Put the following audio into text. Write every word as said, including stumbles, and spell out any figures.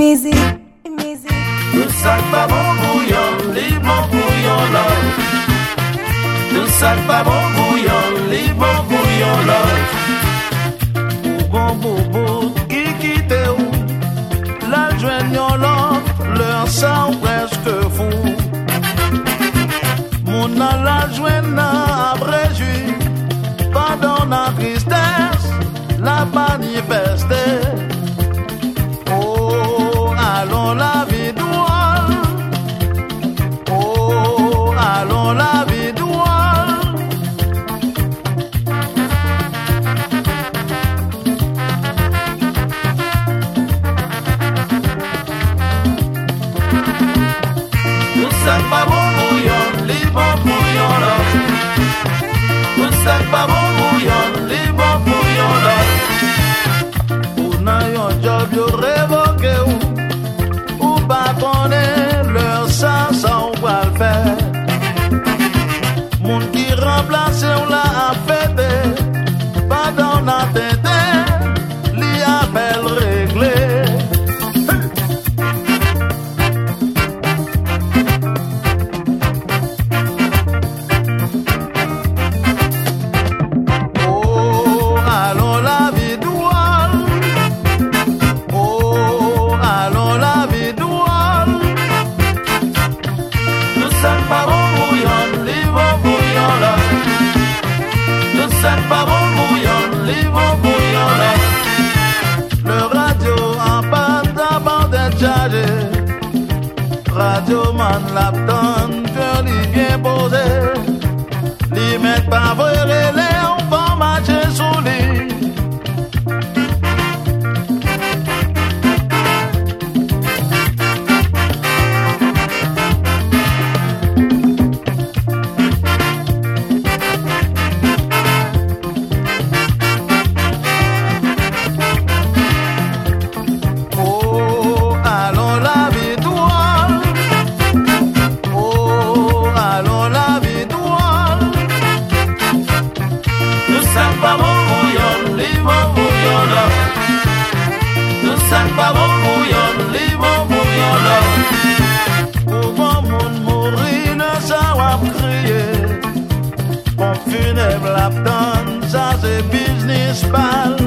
musique, musique. Tout ça pas bon bouillon, les bons bouillons là. Tout ça pas bon bouillon, les bons bouillons là. Bon bobo, qui quitte où? La joignant l'autre, leur sang presque fou. Mon a la joignant après jus, pendant la tristesse, la manifester. Oh, allons la vie douane. Oh, allons la vie douane. Tout ça pas bon bouillon, les bons bouillons là. Tout ça pas bon bouillon, les bons bouillons là. Ou n'a yon job yo révoqué ou ou pas connaît leur sang sans quoi le faire. Moun qui remplace ou la a fêté, pas dans la tête, li appelle réglé. Oh, allons la vie douane. Oh, allons la vie douane. Tout ça pas bon bouillon, les bons bouillons là. Tout ça pas bon bouillon, les bons bouillons là. Le radio en panne d'abord d'être chargé. Radio man l'abtonne, que l'y vient poser. L'y met pas vrai les enfants marcher sous lit. Oh, allons la vie douane. Oh, allons la vie douane. Tout ça pas bon bouillon, les bons bouillons là. Tout ça pas bon bouillon, les bons bouillons là. Pour bon monde mourir, ne savoir crier. Pompe funèbre, la donne, ça c'est business pal.